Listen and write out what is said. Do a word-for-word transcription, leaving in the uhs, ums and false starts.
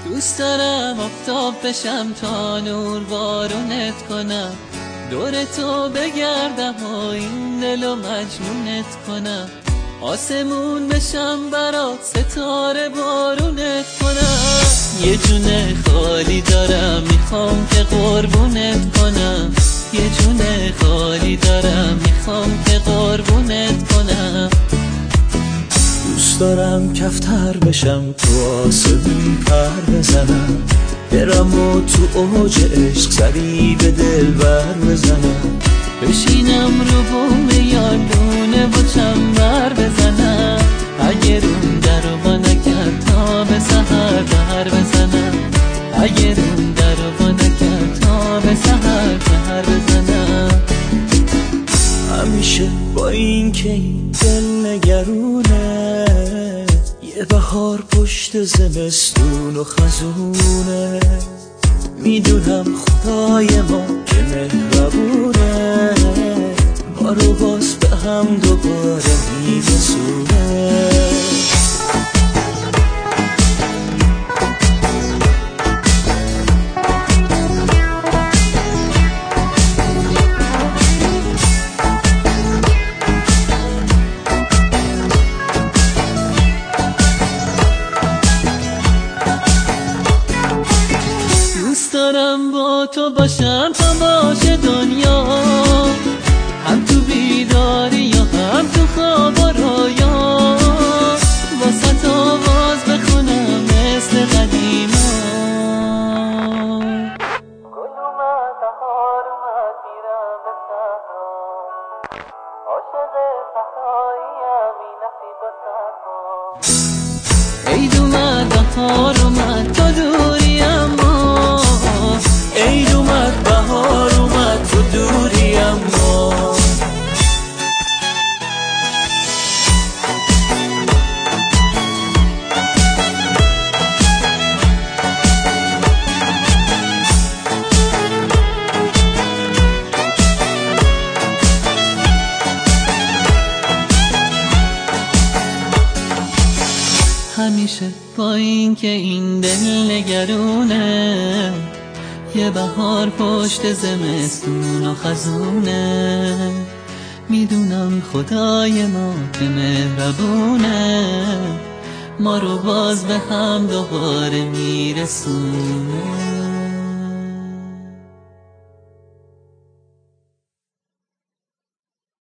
دوست دارم آفتاب بشم تا نور بارونت کنم، دور تو بگردم و این دلو مجنونت کنم، آسمون بشم برات ستاره بارونت کنم. یه جونه خالی دارم میخوام که قربونت کنم، یه جونه خالی دارم میخوام که قربونت کنم. دوست دارم کفتر بشم تو آسمون پر بزنم، برم و تو اوج عشق سری به دل بر بزنم، بشینم رو بوم یادونه و چنبر بزنم، اگه روم در رو با نکرد تا به سحر بر بزنم، اگه روم در رو با نکرد تا به سحر بر بزنم. همیشه با این که این دل نگرونه، یه بهار پشت زمستون و خزونه، میدونم خدای ما که مهربونه، ما رو باز به هم دوباره میرسونه. دوست دارم با تو باشم تا باشه دنیا، هم تو بیداری یا هم تو خواب و رویا، واسه آواز بخونم مثل قدیما. گل اومد بهار اومد میرم به صحرا، عاشق صحراییم این نصیب و صحرا. عید اومد بهار اومد تو دوری اما، عید اومد بهار اومد تو دوری اما. همیشه با این که این دل نگرونه، یه بهار پشت زمستون و خزونه، میدونم خدای ما که مهربونه، ما رو باز به هم دوباره میرسونه.